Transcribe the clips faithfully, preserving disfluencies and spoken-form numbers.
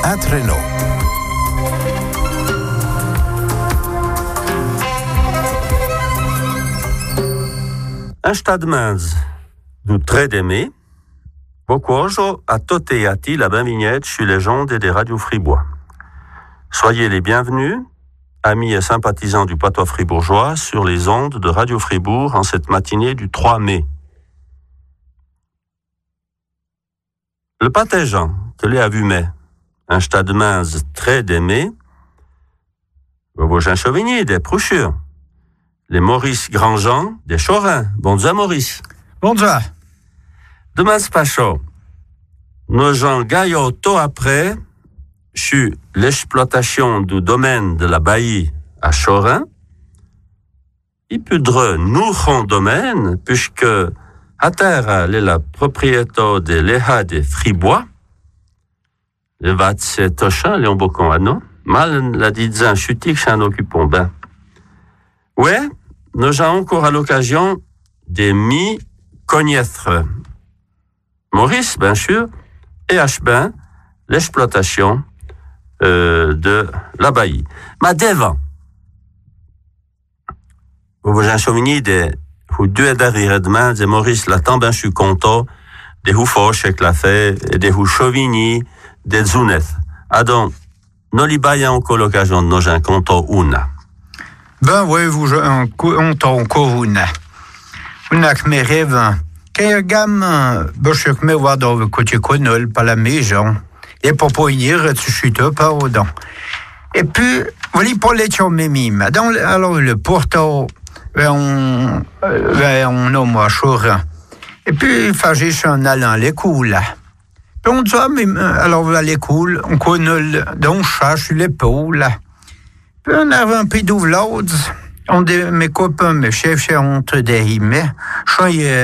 at Renault. Un stade mince du trait d'aimer, Bocojo a totéati la benvignette sur les ondes des radios fribois. Soyez les bienvenus, amis et sympathisants du patois fribourgeois, sur les ondes de Radio Fribourg en cette matinée du trois mai. Le pâté-Jean, que l'ai à vu mais, un stade mince très d'aimer, vos gens chauvigny des Prouchures, les Maurice Grandjean des Chorins. Bonjour Maurice. Bonjour. Demain c'est pas chaud. Nos gens gaillot tôt après, sur l'exploitation du domaine de la Bailly à Chorin. Il peut nous rend domaine, puisque à terre, elle est la propriété de l'E H A des Fribois. Le vat c'est Tochin, Léon Bocon, ah non? Mal la dizaine chutique, c'est un occupant. Ben. Ouais, nous avons encore à l'occasion des mi-connaître Maurice, bien sûr, et H. Ben, l'exploitation euh, de la Bailly. Mais devant, vous vous en souvenez des deux derrière demain, des Maurice, la temps ben je suis content, des Houfoches avec la fait, et des Houchovigny, des Zouneth. Ah donc, nous li baillons encore l'occasion de nous en content una. Ben oui, vous on t'en encore une. Une avec mes rêves. Quand il y a gamme, ben je sais que me voir dans le côté conol, par la maison. Et pour pas y dire, tu chutes pas au dents. Et puis, voilà pour les chums mimes. Alors, le porto, on, on nomme à Chorin. Et puis, il fallait en allant à l'école. Puis on dit, alors à l'école, on connaît donc chat sur l'épaule. Puis on avait un peu d'ouvlaudes. On dit, mes copains, mes chefs, on te dit, mais je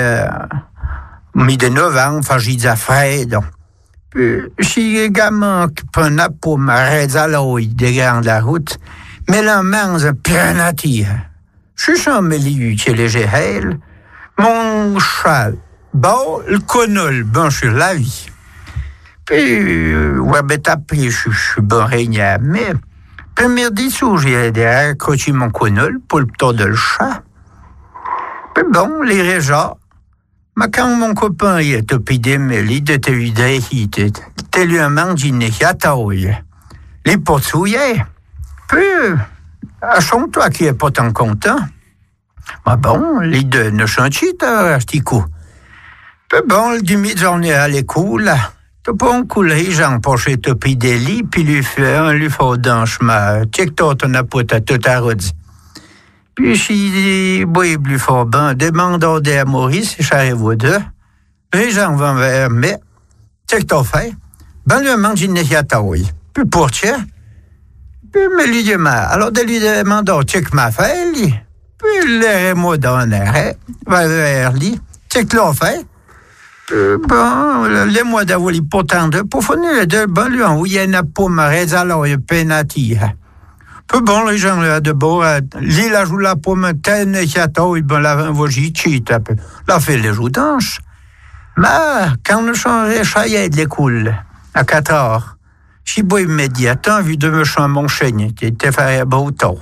suis mis de neuf ans, enfin, j'ai dit à Fred. Puis, je suis gamin qui prend un pour m'arrêter à l'eau, de la route. Mais la main, c'est bien attiré. Je suis un milieu qui est léger. Mon chat, bon, le conol, ben, je suis la vie. Puis, ouais, ben, t'as pris, je suis bon régnat, mais, puis, merdi, sous, j'ai accroché mon conol pour le temps de le chat. Puis, bon, les régions, mais quand mon copain y est opidé, mais il était vidé, il était lui un manginé, il a taouille. Les potes souillés. Puis, achante-toi qui est pas tant content. Mais bon, les deux ne chantent pas, à ce coup. Puis bon, le demi-journée à l'école, t'as pas un coulé, j'en poché t'opidé lit, puis lui fait un, lui fait d'un chemin. Tchèque toi, t'en as pas tout à redire. Puis, si boy plus fort ben, demandant à Maurice, j'arrive aux deux. Les gens vont vers, mais, qu'est-ce que t'as fait? Ben, lui, mange une yataouille. Puis, pour tiens. Puis, me lui dit, alors, de lui demander, qu'est-ce que m'a fait, lui? Puis, l'air moi dans l'air, va vers lui. Qu'est-ce que l'on fait? Puis, bon, les mois d'avoir les potents de, pour finir les deux, ben, lui, on y en a pas marre, alors, il y a pénati. Peu bon, les gens là de beau, l'île a joué la pomme, ten et château, ils ben la vogie cheat, la fait les joues d'ange. Mais, quand on changeait chaillé de l'école, à quatre heures, j'ai beau immédiatement vu de me changer mon chêne, qui était fait à beau temps.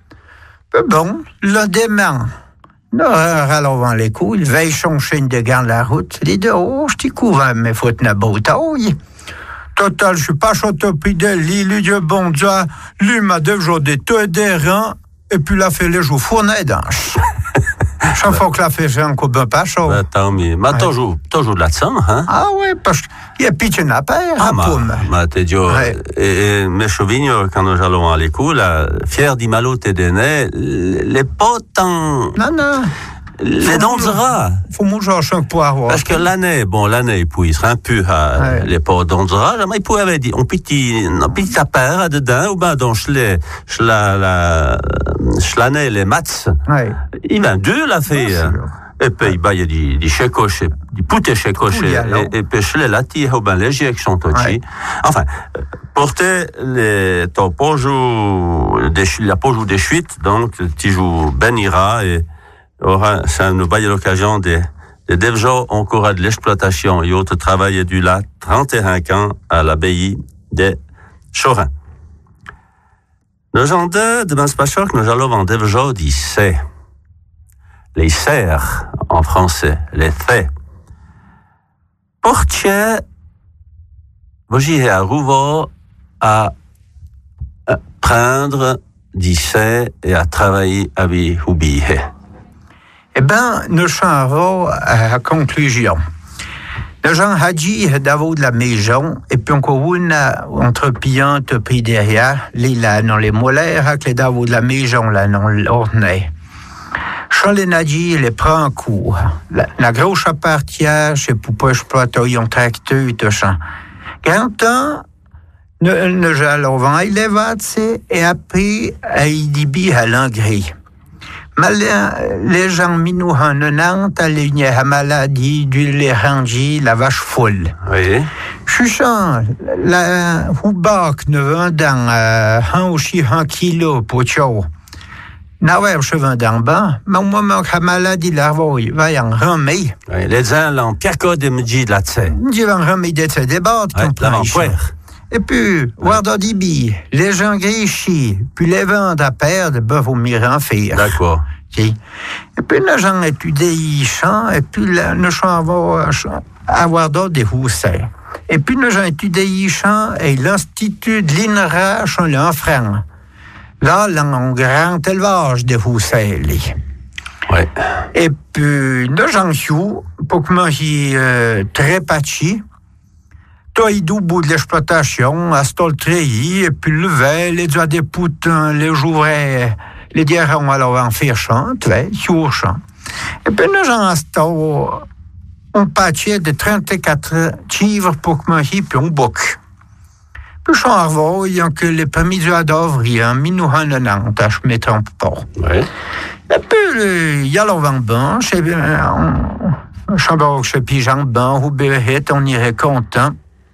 Peu bon, le demain, nous, alors l'école, veille son chêne de garde la route, les deux, oh, je t'y couvre, mais faut être beau temps. Total, je suis pas chantopie de l'île de bon Dieu. Lui m'a déjà tout des reins, et puis la fait les joues fournées d'ange. Chaque fois que la fait, j'ai un coup de pas chaud. Ben, tant mieux. Mais toujours, toujours de là-dedans, hein? Ah oui, parce qu'il y a pitché n'a pas, ah, ma, ma, t'es dit, ouais. Et, et mes chauvignes, quand nous allons à l'école, fiers d'Imalo, t'es d'aîné, les potes en... Non, non. Les dents de rat. Faut manger un poireau. Parce que l'année, bon, l'année, puis il serait un peu à ouais. Les pots dents de rat, mais il pouvait dire, on petit, on petit à paire, dedans, ou ben, donc, je l'ai, je la, la, je l'année, les maths. Ouais. Il va deux, la fait. Et puis, bah, il y a des, des chécoches, des poutes chécoches, et, et puis, je l'ai là, il au ben, léger avec son tochi. Enfin, porter les, ton pojou, la pojou des chuites, donc, tu joues ben ira, et, aura, ça nous baille l'occasion de, de déjà encore de l'exploitation et autres travail du là, trente et un ans à l'abbaye de Chorin. Nos gens de Benspachok, nos allons en développement dit c'est. Les serres, en français, les faits. Portier, voji à Rouveau à prendre d'ici et à travailler avec Houbi. Eh bien, nous changeons à la conclusion. Nous gens hadji d'avou de la maison, et puis on couvre entre piante puis derrière, les là, dans les molaires, avec les d'avou de la maison, là, dans l'ornée. Chant les nadji, les prend en cours. La, la grosse partie, c'est pour pas exploiter un tracteur, tout ça. Quand temps, nous, nous allons vendre les vates, et après, il dit à l'engrais. Mais les gens minous en Nantes, ils ont la maladie du l'érangie, la vache folle. Oui. Je sens la houbac ne vendant un aussi un kilo pour tchao. N'avais je vendant bas, mais au moment que la maladie la voie va en remettre. Oui, les gens l'ont piaco de me de la tse. Je vais en remettre de ce débat. Et puis, voir dans des billes, les gens grichis, puis les ventes à perdre, ben, vous m'irez en faire. D'accord. Okay. Et puis, les gens étudient les champs, et puis, les gens vont avoir d'autres des housses. Et puis, les gens étudient les champs, et l'Institut de l'I N R A, sont là en France. Là, là, un grand élevage de housses. Ouais. Et puis, les gens sont, pour que moi, euh, très patchy. Toi, il bout de l'exploitation, à Stoltreilly, et puis le vin, les doigts des poutins, les jouets, les dirons alors en faire chant, tu vois, sur chant. Et puis nous en stau, on patchait de trente-quatre chivres pour que moi, puis on boque. Puis je en il y a que les premiers doigts d'ouvrir, minou en Nantes, je me trompe pas. Ouais. Et puis, il y a l'envant bon, chez, chez Pigeon bon, ou Béhet, on irait content.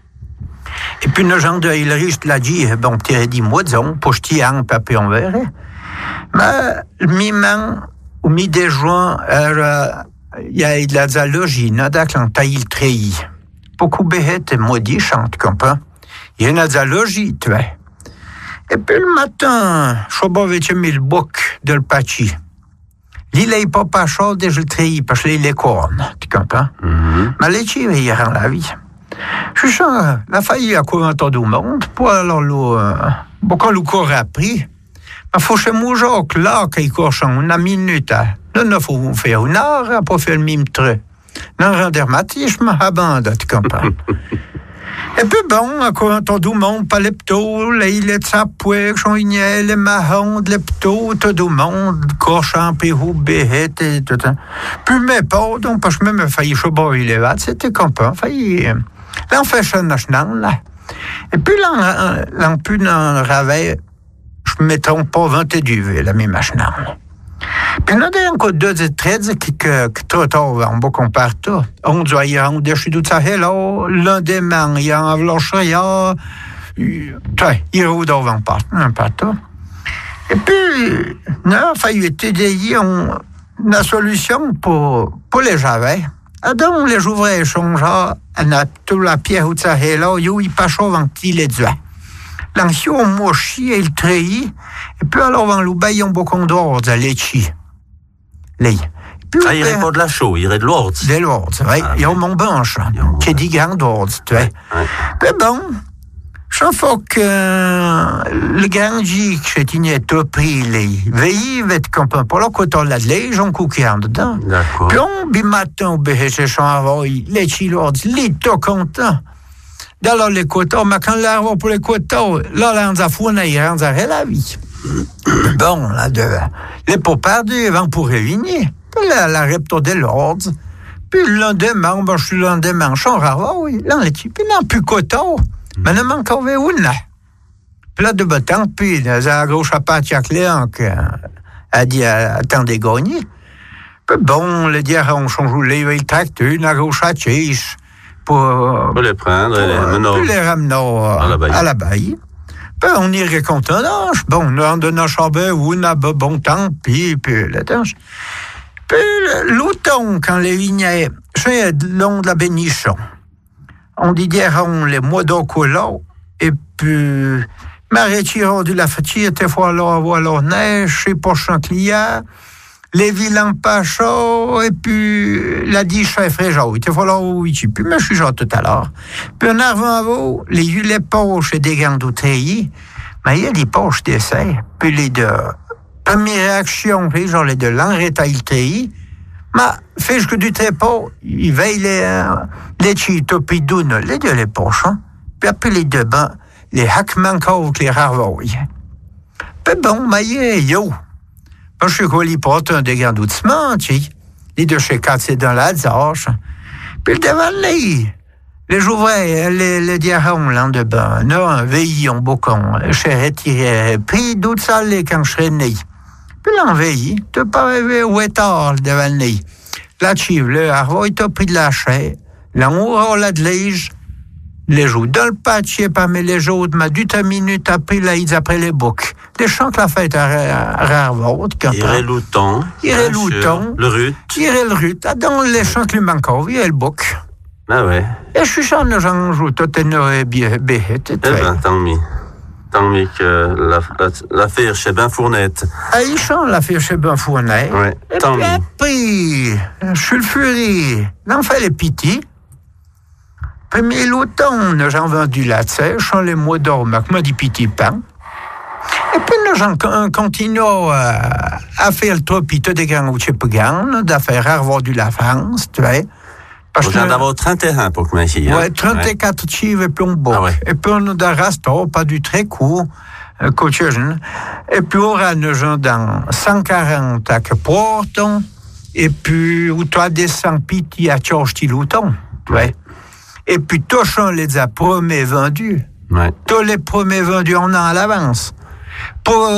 Et puis, nos gens de Hilrich l'a dit, bon, tu as dit, moi, disons, pour jeter un papier en verre. Mais, mi-man, ou mi-des juin, il y a de la zoologie, nada que l'on taille le treillis. Beaucoup béhet et maudit chante, comprends? Il y a une zoologie, tu vois. Et puis, le matin, je suis pas vêtu mis le bouc de le pachi. L'île est pas pas chaude et je le treillis, parce que les cornes, tu comprends? Mm-hmm. Mais les chivres, il y a la vie. Je sens la failli à courir tout le monde pour alors le beaucoup le corps appris. Mais faut chez moi Jacques là qu'il court une minute. Non non faut faire une heure pour faire le même truc. Non un dermatisme à bande tu comprends. Et puis bon à courir tout le monde pas les ptos les les sapoués chonier les marrons les ptos tout le monde cochon puis houbet et tout ça. Puis mais pas donc parce que même failli choboy les va c'était comprend failli. Là, on fait ça national, là. Et puis là, là, on peut dans le ravet, je me trompe pas, vingt-deux, la même national. Puis là, il y a encore deux et treize qui, que, que trop tard, on va comparer tout. On doit y aller, je suis tout ça, là, l'un des mains, il y a un vloche, il y a, il y a un devant pas, un partout. Et puis, non, il fallait étudier la solution pour, pour les javets. Donc, les ouvriers changent, on a toute la pierre où ça est là, il passe avant qu'il les doigts. L'ancien, on mochi et il treillit, et puis alors, on l'oublie, on beaucoup d'ordre, les chi. Les. Ah, il irait pas de la chaux, il irait de l'ordre. De l'ordre, oui. Il y a mon banche, qui est dit grand ordre, tu vois. Mais bon, chaque fois que le grand J, que j'ai tout pris, les veillés, comme pour le côté de la lège, on couquait en dedans. D'accord. Puis on, bi matin, on béhait chez Chanroy, les chilords, les tout contents. Dans les côtés, mais quand l'arbre pour les côtés, là, là, on a founé, on a la vie. Bon, là, de, les pas perdus, avant pour réunir. Puis là, la repto de l'ordre. Puis le lendemain, ben, je suis le lendemain, Chanroy, là, les petits, puis là, plus côté. Mais ne manque pas une. Puis là, de bâton, puis, la gauche à partir clair, a dit, attendez, gagner. Puis bon, le dire, on change les tracteurs, la gauche à chiche, pour, pour les prendre, pour, les mener, pour les ramener à la baille. Puis on irait content, bon, on a donné un charbon, on a bon temps, puis, puis, la tâche. Puis l'automne, quand les vignes, c'est le long de la bénichon. On dit diront les mois d'ocolo, Et puis, Marie rendu la fatigue, était voilà, voilà, neige, chez Pochon Cliat, les vilains pas chauds, et puis, la dit chef Réjau, il était voilà, oui, puis, mais je suis genre tout à l'heure. Puis, en arrivant à vous, les les poches et des gants d'outre-pays, mais il y a des poches d'essai, puis les deux, première réaction, puis, genre, les deux, l'enrétailité, mais, fais que du trépas, il veille les, les chitos, puis doune, les deux, les poches, hein. Puis après les deux bains, les hackmankov, les rarvouilles. Puis bon, mais yo. Parce que je suis pas un des grands doucement, tu sais. Les deux chez quatre, c'est dans la zarche. Puis le devant les, les jouvrais, les, les diarons, l'an de bain, non, un veillon, bocon, je retiré, puis d'où ça les quand je serais né. Puis l'en veille, tu pas rêvé où est tard, le devant le nez. La chive, le harvoy, t'as pris de la chair, l'amour, la de l'ège, les joues dans le patchier parmi les jours, ma du ta minute après là, ils après les boucs. Les chants que la fête à rare vôtre. Irait louton. Irait louton. Le rut. Irait le rut. Ah, dans les chants que lui manquent, il y a le bouc. Ah ouais. Et je suis chant de gens jouent, toi t'es n'aurais bien béhet. Eh ben, tant mieux. Tant mieux que la, la, l'affaire chez Ben Fournette. Ah, il chante l'affaire chez Ben Fournette. Ouais, tant mieux. Et puis, je suis le furie. N'en fait les pitis. Premier l'automne, j'ai vendu la sèche, les mois d'or, m'a dit petit pain. Et puis, nous avons continué à, à faire le tropito des grands ou chipgan, d'affaire à vendu la France, tu vois. Parce vous en avez trente et un pour que m'aider. Hein? Ouais, trente-quatre ouais. Chives et puis on boit. Ah ouais. Et puis, on a des restos, pas du très court, euh, coach. Et puis, on a nous gens dans cent quarante à que portons, et puis, où toi descends piti à Tchorchti l'automne, tu vois. Et puis, tous on les a premiers vendus. Ouais. Tous les premiers vendus, on a à l'avance. Pour,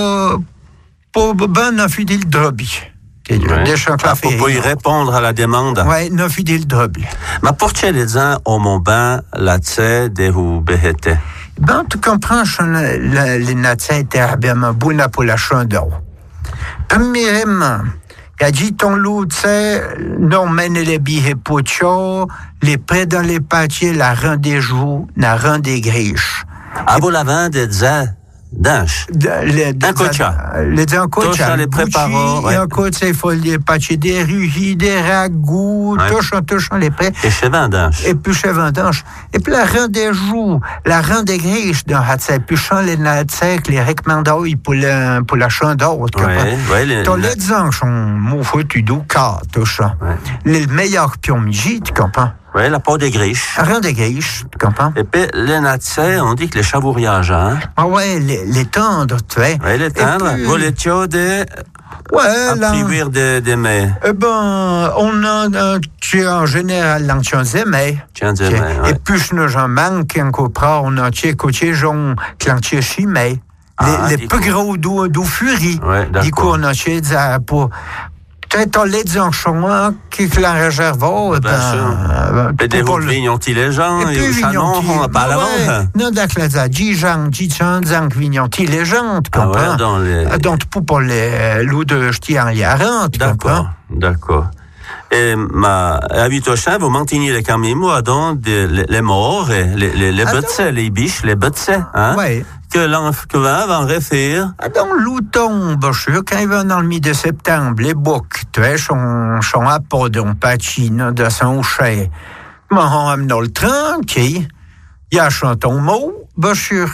pour ben, on fait le drobi. Ouais. Ah, pour, pour y répondre à la demande. Oui, on fait le drobi. Mais pour que les gens au mon bain, la tse, des ou béhété? Ben, tu comprends, les natsais étaient bien bonnes pour la chandeur. Premièrement, il a dit ton loup, tu sais, non, mène les billets pocho, les prêts dans les pâtiers, la rend des joues, la rend des griches. Ah, vous la vendez, disais, d'anche. Un cocha. Les un cocha. Les préparants. Ouais. Un cocha, il faut les pâtiers, des rugis, des ragoûts, ouais. touchant, touchant les prêts. Et chez Vendange. Et puis chez Vendange. Et puis la rend des joues, la rend des griches dans Hatzek, puis chant les natsek, les recommandailles pour la, pour la chandeur. Oui, oui. Les, dans les gens, sont mon foutu d'où, car, touchant. Les meilleurs pions mijis, tu comprends? Oui, la peau des griches. La rend des griches, tu comprends? Et puis, les natsais, on dit que les chavouriages, hein? Ah ouais, les, les tendres, tu vois. Oui, les tendres. Vous les tiens des... Ouais, là. À des, des mets. Eh ben, on a, tu en général, l'ancien zémé. Tiens, zémé, ouais. Et plus nous en manque, en copra, on a tiens, côté, j'en, clantier chimé. Les, les plus gros d'où, d'où furie. Ouais, d'accord. Du coup, on a tiens, pour, peut-être les gens sont qui la réservent, eh ben, et des routes vignonti les gens, et au chanon, on n'a pas à l'avant. Non, d'accord, ça, dix gens, dix gens, dix vignonti les gens, tu comprends? Ah ouais, dans les... Donc, pour les loups de ch'ti en yarant, tu comprends? D'accord, d'accord. Et ma, à Vitochin, vous maintenez les camions, donc, les, les morts, les, les, les bêtes, les biches, les bêtes, hein? Ouais. Que l'on va en refaire. Dans l'outon, ben, je sais, quand il va dans le mi de septembre, les boucs, tu vois, sont, sont à pas d'un patine, de son chai. Mais on aime dans le train, qui, il y a chanton mot, ben, sûr.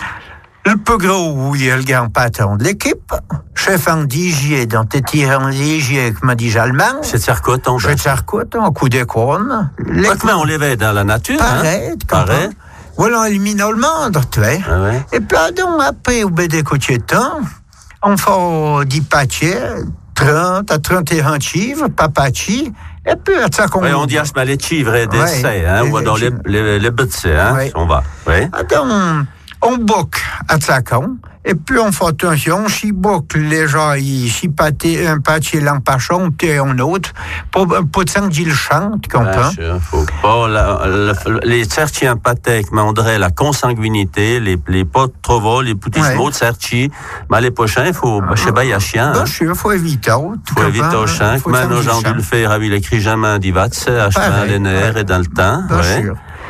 Le plus gros, oui, il y a le grand patron de l'équipe, chef en digier, dans tes tirants digier, comme m'a dit Jalman. C'est Sarkoton, C'est Sarkoton, coup de couronne. Mais on les veut dans la nature, pareil, hein? Pareil. Voilà, on élimine le monde, tu vois. Ah ouais. Et puis, donc, après, au bout des côtés de temps, on fait dix paquets, trente à trente et un chives, papachi, et puis, ça qu'on... Oui, on dit à ce les chivres et des ouais, sais, hein, ou dans les, les, les bêtes, hein, ouais. On va. Oui. Donc, on boucle à Tsakon, et puis on fait attention, si boucle les gens, si pâté, un pâtier l'empachon, puis un autre, pour, pour ça dit le chant, tu comprends? Il faut pas, la, la, les certains pâtés, mais on dirait la consanguinité, les, les potes trop les petits ouais. mots de certi, mais les prochains, il faut, je sais pas, il y a chien. Bien sûr, il faut éviter. Il faut éviter au chien, mais nos gens dû le faire, avec les cris jamais d'Ivatse, à chemin, les nerfs et dans le temps. Bien sûr.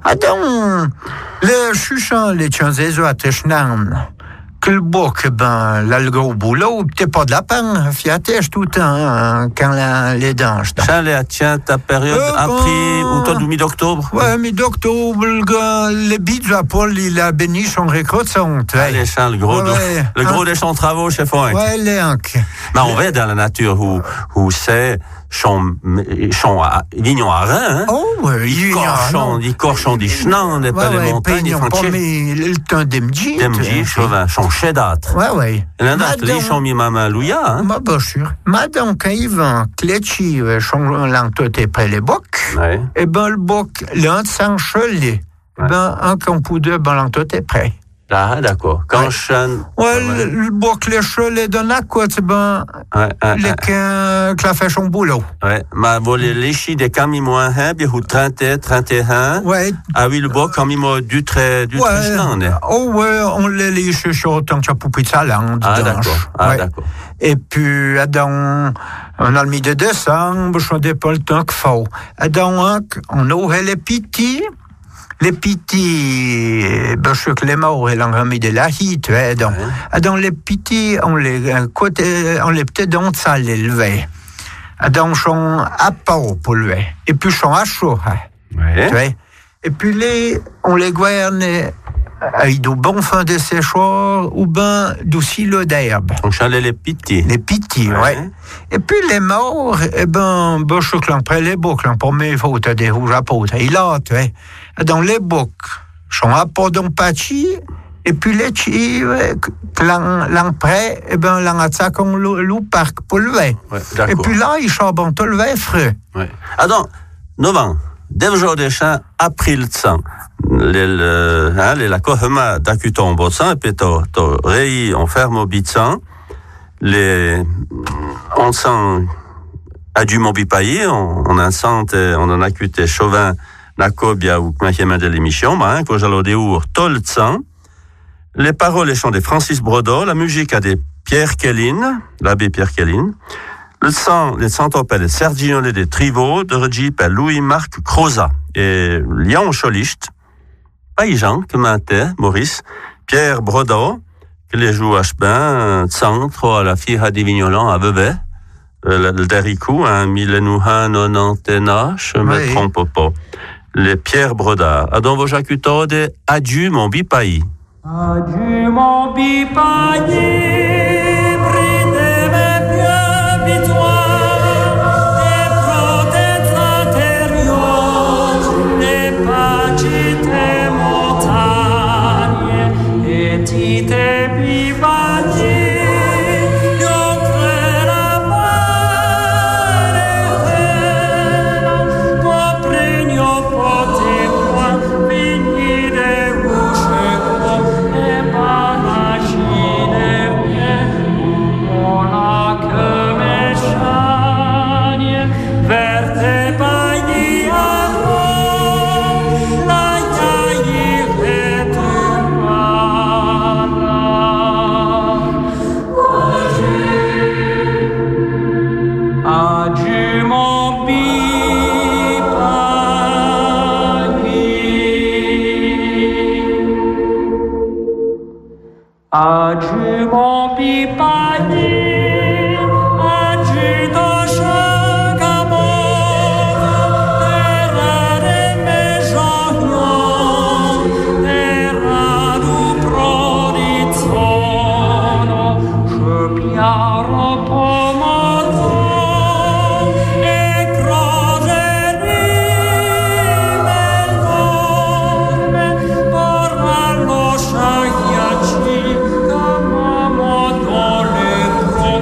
Adam, le chuchant, les chanzes à Technan. Que le boc, ben, là, le gros boulot, t'es pas de lapin, fiatèche tout le temps, hein, quand la, les dents. Chalet, tiens, ta période euh, après, ben... ou toi, mi-octobre? Ouais, mi-octobre, le gars, les bites à Paul, il a béni son récroissant. Allez, Charles, le gros, ouais, ouais, le gros des champs de travaux chez Franck. Ouais, les hanques. Mais on va dans la nature où, où c'est, Chon, chon, vignon à rein, hein? Oh, ouais, il corchon, il corchon des chenans, des pas les montagnes, ils font pas, mais le temps d'emji. D'emji, chauvin, chon chédâtre. Ouais, ouais. L'un d'autre, les chon mi maman louia, hein? Ma bien sûr. Madame, quand il va, cléchi, chon l'antoté près les bocs, ouais. Et ben, le boc, l'un de sang chelé. Ouais. Ben, un campo de ben, l'antoté près. Ah, d'accord. Quand ouais. Chêne. Ouais, ouais. Le, le boc, les chelés de la quoi, c'est ben, ouais, les qu'un, que la fait son boulot. Ouais. Ma, bon, les, les chi des cami moins un, bien, ou trente, trente et un. Ouais. Ah oui, le boc, quand il du très, du très chelin, hein. Oh, ouais, on les liche sur autant que ça poupée de salade. Ah, d'accord. Ah, ouais. D'accord. Et puis, dans, on a le mi de décembre, je ne pas le temps qu'il faut. Dans, on aurait les petits. Les petits, ben, je sais que les morts, ils ont remis de la hit, tu vois, donc. Ouais. Dans les petits, on les, côté, on les peut-être dans ça, les lever. Donc, sont à peau pour lever. Et puis, sont à chaud, hein. Ouais. Tu vois. Et puis, les, on les gouverne avec du bon fin de séchoir ou ben du silo d'herbe. On chalait les petits. Les petits, ouais. ouais. Et puis les morts, eh ben, ben je clan près les boucs, pour mes fautes des rouges à peau. Il a, tu vois. Dans les boucs, sont à peau d'un pachi, et puis les chi, l'an près, eh ben, l'an à ça qu'on loue parc pour le vin. Ouais, et puis là, ils charbonnent tout le vin frais. Ouais. Ah donc, novembre. Dès le jour des champs, après le sang, les, le, hein, les, la kohema d'acuton bon sang, et puis to, to, réi, on ferme au bit sang, les, on sent, à du mobipaillé, on, on en sent, on en acute chauvin, la cobia ou kmachema de l'émission, bah, hein, quand j'allais des ours, tout le sang, les paroles, les chants de Francis Brodot, la musique à des Pierre Kelline, l'abbé Pierre Kelline, le sang, les santopelles de Sergignole des Trivaux, de Regip à Louis-Marc Croza. Et Lyon Cholicht, Païjean, que m'intait, Maurice, Pierre Brodot, que les joues à Chebin, centre, à la fille à Divignolan, à Bebet, le, le Dericou, un millenouhan nonantena, je me oui. trompe pas. Les Pierre Brodard. À don vos jacutode, adieu mon bipaï. Adieu mon bipaï. Adieu mon bipaï, adieu ton chaque amour, terra de mes joignons, terra du prodizzono, je piaro pomodo, e crogermi melone, ora lo sciagliacci.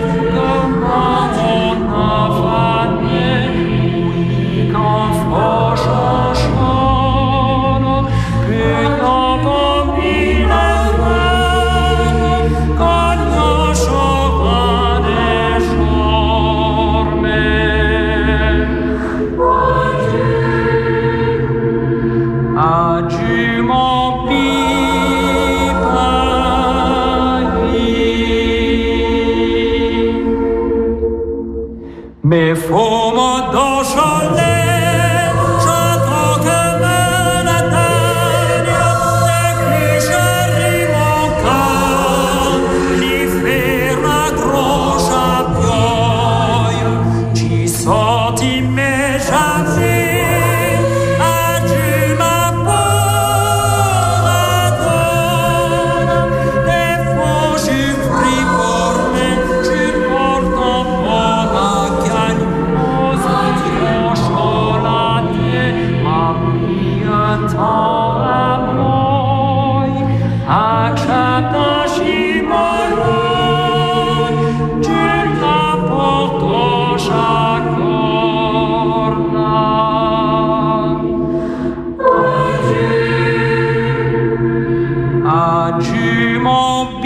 adieu mon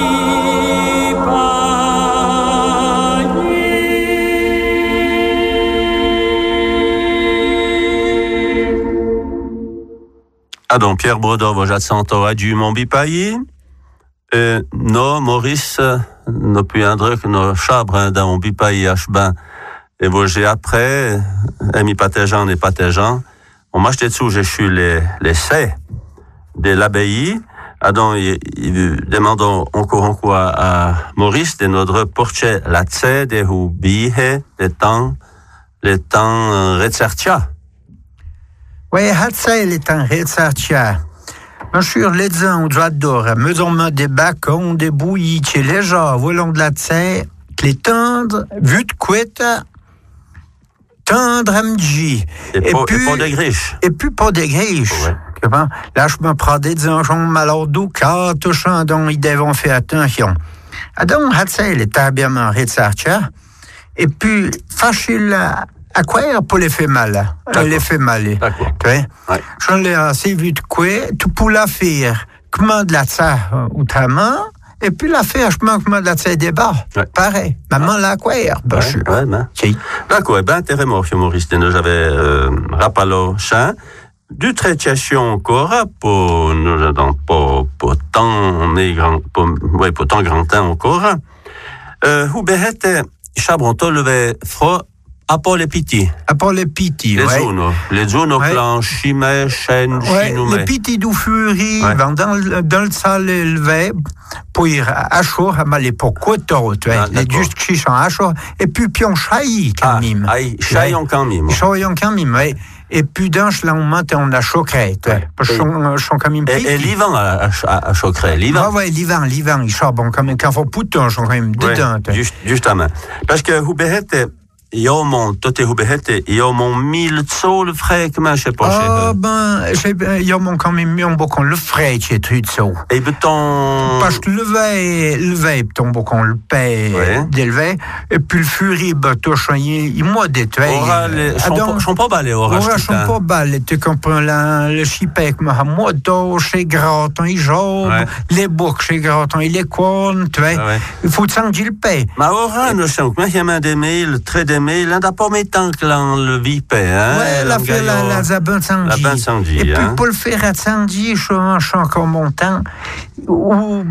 bipaillis. Ah donc, Pierre Brodov, vojat santo adieu mon bipaillis. Euh, no, Maurice, no pu indruk, no chabrin dans mon bipaillis achban. Et bon, j'ai après, ami patéjan et patéjan, on m'a acheté dessous, j'ai chu les, les sais de l'abbaye. Ah donc, il, il demandons encore en quoi à Maurice de notre porcher la tse de hu bihe, les temps, les temps, euh, retzertia. Oui, hatsa il est un retzartia. Monsieur Ledzan, j'adore, mesons des bacons, des bouillies, chez les gens, volant de la tse, les tendres, vu de couette, tendre amji. Et, et puis, et pour des griches. Et puis pour des griches. Ouais. Là, je me prends des gens malordou, car touchant, dont ils devront faire attention. Ah donc, hatsa il est habillement retzartia. Et puis, facile à quoi pour les faire mal. Les faire mal. D'accord. Tu vois? Ouais. Je l'ai assez vu de quoi, tout pour la faire. Comment de la tsa autrement, et puis la faire, je manque de la tsa des bas. Ouais. Pareil. Maman la quoi, ben, ouais, je ouais, ben. Si. D'accord, eh ben, intéressant, Maurice, nous j'avais, euh, rappalo, chan, du traitation encore, pour, nous, dans, pour, pour tant, grand, pour, ouais, pour tant grand temps encore, euh, où behette, chabronto levé froid, à pour les petits. À pour les petits, les ouais. Zones, les zones au plan chimé, chêne, ouais, chinoumé. Les petits du furie, ouais. dans, dans le salle élevé, pour ir à chaud, à mal pour coteau, tu vois. Les juste chichons à chaud, et puis pion chaillis, quand même. Ah, aïe, chaillons quand même. Chaillons quand même, oui. Et puis d'un, là, on monte, on a chocré, tu vois. Parce qu'on quand même Et, et l'hiver à, à, à chocré, l'hiver. Ouais, ouais, l'hiver, l'hiver, il charbon, bon, quand même, quand faut pouton, j'en quand même dedans, ouais, juste, justement. Parce que, vous behette, yo mon tote hubehete yo mon mille tso le frais comment je sais pas ah ben j'ai yo mon quand même mieux beaucoup le frais chez tso et beton parce que le vin le vin tombe beaucoup le paie d'élever et puis le furie bateau choyer il moi détruit ora les sont pas balé ora sont pas balé tu comprends la le chipek ma moi do chez graton il joue les boucs chez graton il est corn tu vois il faut sans le paie ma ora ne sont mais il y a des mails très mais il n'a pas mis tant que l'on le vipé, hein. Ouais, la fait la, la zabin sanji. La sanji, et hein. puis, pour le faire à sanji, je chante encore montant, où,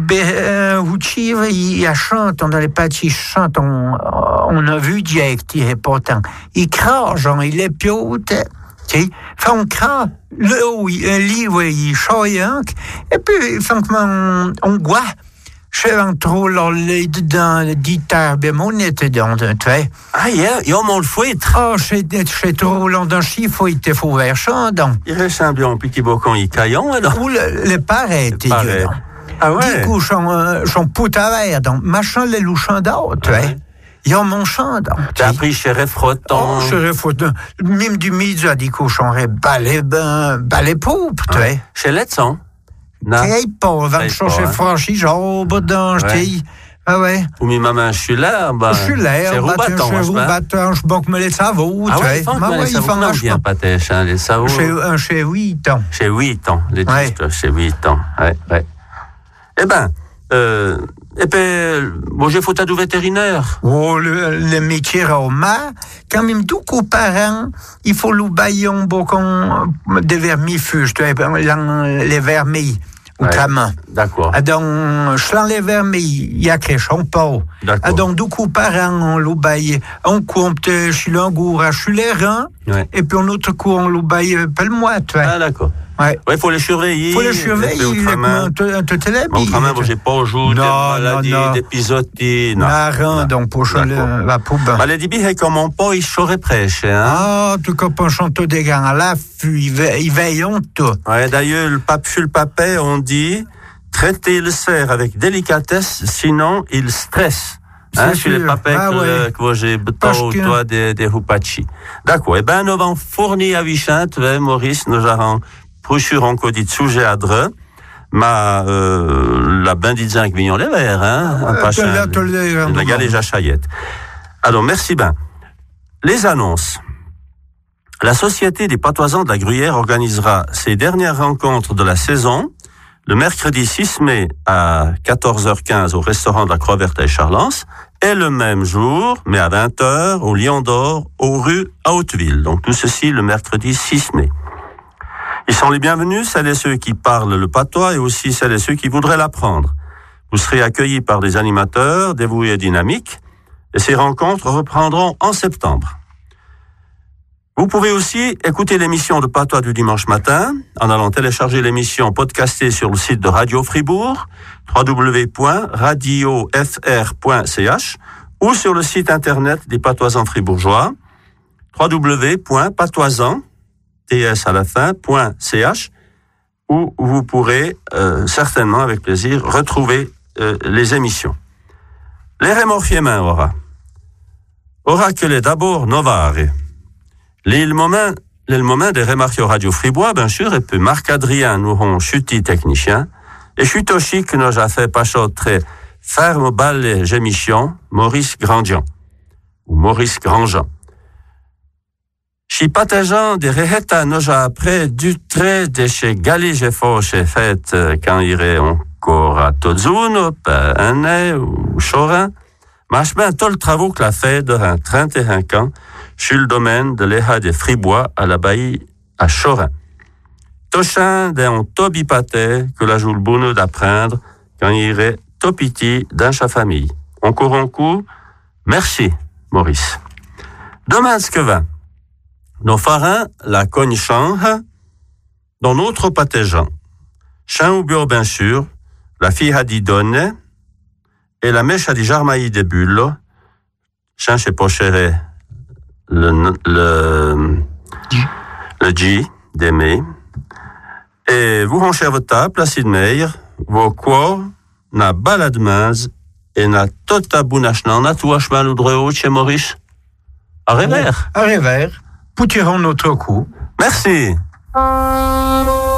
où chive, il y a chante, on a les pâtis chante, on, on a vu Jack, il est pourtant. Il crache, genre, il est piote. Okay. Fait on crache, le haut, un livre, il chante, et puis, on, on goûte. Je vais trop l'oller dedans, le guitare, bien mon était dans un trait. Ah, yeah, il y a mon fouetre. Oh, j'ai trop long d'un chiffre, il était fou vers champ, donc. Il ressemble à un petit bocon, il caillon, alors. Ou le, le pareil, t'es dit, ah ouais. Du coup, j'en, j'en poutre à verre, donc, machin, les louchants d'autres, tu vois. Il y a mon chant, donc. T'as appris chez Refroton. Oh, chez Refroton. Même du midi, du coup, j'en balai, ben, balai poupe, tu vois. Chez Letson. Très pauvre, va me changer franchi, genre, bedon, je dis. Ah ouais. Ou mi maman, je suis là, bah. Je suis là, c'est Roubaton, je suis Roubaton, je banque me les savots, tu vois. Ah ouais, il faut que bien pâtèche, hein, les savots. Chez, un, chez huit ans. Chez huit ans, les disques, chez huit ans, ouais, ouais. Eh ben, euh, et puis, bon, j'ai faute à du vétérinaire. Oh, le, le métier Roma, quand même, tout coup parent, il faut l'oubaillon, beaucoup de vermifuges, tu vois, les vermilles. Autrement. Ouais, d'accord. Donc, je l'enlève vermeil, il y a que les champons. D'accord. Donc, du coup, par an, on l'oubaille, on compte chez l'angour, chez les reins, ouais. Et puis, en autre coup, on l'oubaille pas le mois, tu vois. Ah, d'accord. Ouais. Ouais, faut les surveiller. Faut les surveiller, autrement. Autrement, j'ai pas aujourd'hui des maladies, d'épisodes, non. Non, donc, pour la poube. Maladie, c'est comme on peut, il saurait prêcher, hein. Ah, tout comme un chanteur des gars à l'affût, ils veillent tout. Ouais, d'ailleurs, le pape, sur le papet, on dit, traiter le cerf avec délicatesse, sinon, il stresse. Hein, sur les papets ah, que, ouais. que j'ai beto que... toi des, des hupachi. D'accord. Eh ben, nous avons fourni à Vichin, tu vois, Maurice, nous avons procuré encore des sujets à dreux. Ma, euh, la bandit avec Vignon les Verts, hein, un pachin. La galère à Chayette. Alors, merci ben. Les annonces. La Société des patoisans de la Gruyère organisera ses dernières rencontres de la saison le mercredi six mai à quatorze heures quinze au restaurant de la Croix-Verte à Charlens, et le même jour, mais à vingt heures, au Lion d'Or, aux rues à Hauteville. Donc tout ceci le mercredi six mai. Ils sont les bienvenus, celles et ceux qui parlent le patois et aussi celles et ceux qui voudraient l'apprendre. Vous serez accueillis par des animateurs dévoués et dynamiques, et ces rencontres reprendront en septembre. Vous pouvez aussi écouter l'émission de Patois du dimanche matin en allant télécharger l'émission podcastée sur le site de Radio Fribourg, w w w point radio f r point c h, ou sur le site internet des Patoisans fribourgeois, w w w point patoisans, t s à la fin, point c h, où vous pourrez euh, certainement, avec plaisir, retrouver euh, les émissions. Les remorfiements, ora. Ora que les d'abord novare. Le moment, le moment des remarques Radio Fribois, bien sûr, et puis Marc-Adrien nous ont chuté technicien, et chute aussi que nous a fait pas très ferme balle gémission, Maurice Grandjean, ou Maurice Grandjean. Si partageant des réheta nous a après du trait de chez Gali j'ai fauché fait quand il irait encore à Tozuno, un nez ou Chorin, marche bien tout le travail que la fait de trente et un ans, sur le domaine de l'E H A des Fribois à l'abbaye à Chorin. Tochin d'un tobi paté que la joue le bonheur d'apprendre quand il irait topiti dans sa famille. Encore un coup, merci, Maurice. Demain, ce que va. Nos farins, la cogne change, dans notre pâté-jean. Chan ou bio, bien sûr, la fille a dit donne, et la mèche a dit jarmaï des bulles, chan chez pochéré, le, le, le G d'aimer, et vous ranchez à votre table, placide meilleur, vos quoi, na balade mince, et na tota bounachnan, na tout chemin l'oudreo chez Maurice. À revers. À revers. Poutirons notre coup. Merci.